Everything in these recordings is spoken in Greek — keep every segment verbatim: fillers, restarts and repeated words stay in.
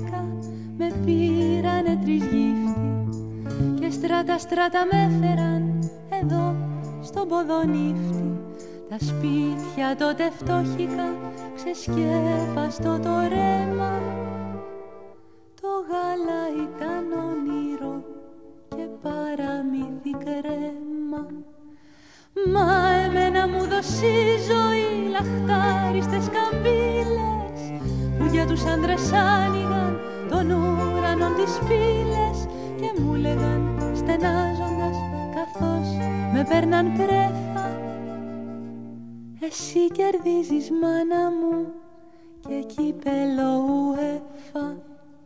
βαρέθηκα, με πήρανε τρεις γύφτη και στράτα στράτα με έφεραν εδώ στον Ποδονύφτη. Τα σπίτια τότε φτώχικα, ξεσκέπαστο το ρέμα. Το γάλα ήταν όνειρο και παραμύθι κρέμα. Μα εμένα μου δώσει ζωή λαχτάριστες καμπύλες που για τους άντρες άνοιγαν των ουρανών τις πύλες και μου λέγαν στενάζοντας καθώς με παίρναν πρέφα: εσύ κερδίζεις μάνα μου και κύπελο UEFA.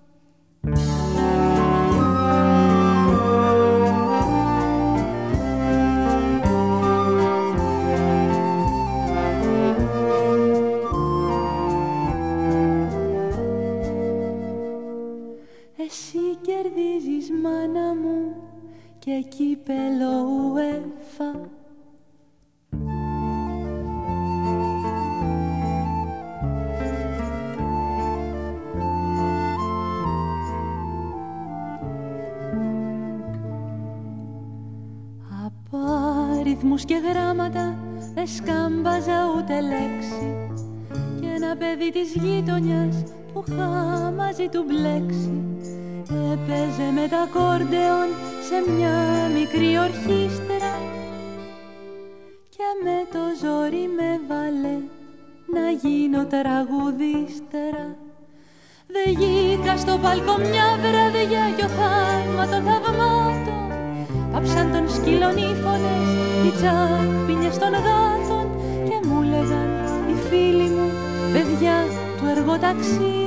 Εσύ κερδίζεις μάνα μου και κύπελο UEFA. Απάριθμους και γράμματα δεν σκάμπαζα ούτε λέξη και ένα παιδί της γείτονιας που είχα μαζί του μπλέξει έπαιζε με τα ακόρντεον σε μια μικρή ορχήστρα και με το ζόρι με βάλε να γίνω τραγουδίστερα. Δε γήκα στο παλκό μια βραδιά κι ο θαύμα των θαυμάτων πάψαν των σκύλων οι φωνές κι οι τσάχπινιες των γάτων και μου λέγαν οι φίλοι μου παιδιά του εργοταξίου: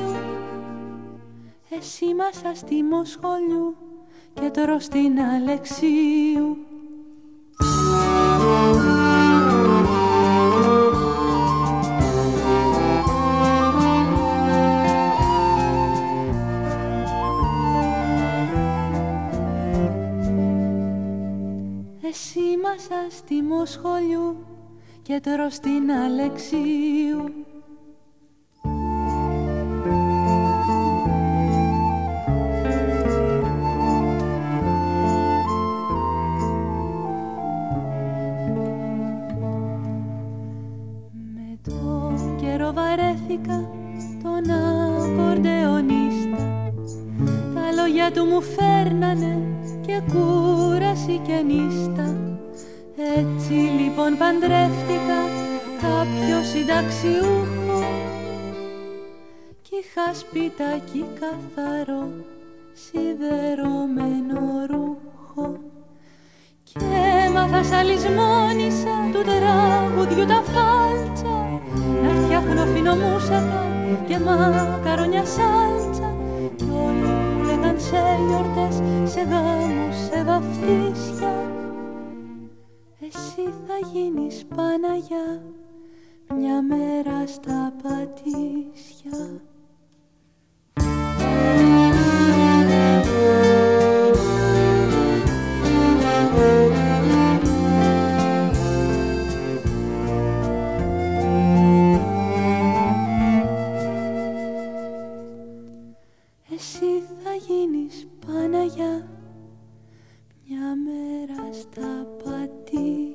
εσύ μας αστήμο σχολιού και τρως την Αλεξίου. Εσύ μας αστήμο σχολιού και τρως την Αλεξίου. Βαρέθηκα τον ακορντεονίστα. Τα λόγια του μου φέρνανε και κούραση και νύστα. Έτσι λοιπόν παντρεύτηκα κάποιο συνταξιούχο κι είχα σπιτάκι καθαρό σιδερωμένο ρούχο και έμαθα σαν λησμόνισσα του τραγουδιού τα φάλτσα να φτιάχνω φινομούσακα και μακαρόνια σάλτσα κι όλοι μου λέγαν σε γιορτές, σε γάμους, σε βαφτίσια εσύ θα γίνεις Παναγιά μια μέρα στα Πατήσια. Εσύ θα γίνεις Παναγιά μια μέρα στα Πατήσια.